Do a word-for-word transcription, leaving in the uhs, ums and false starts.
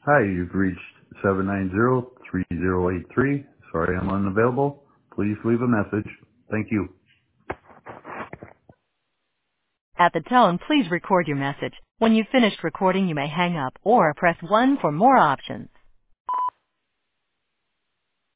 Hi, you've reached seven nine zero, three zero eight three. Sorry I'm unavailable. Please leave a message. Thank you. At the tone, please record your message. When you've finished recording, you may hang up or press one for more options.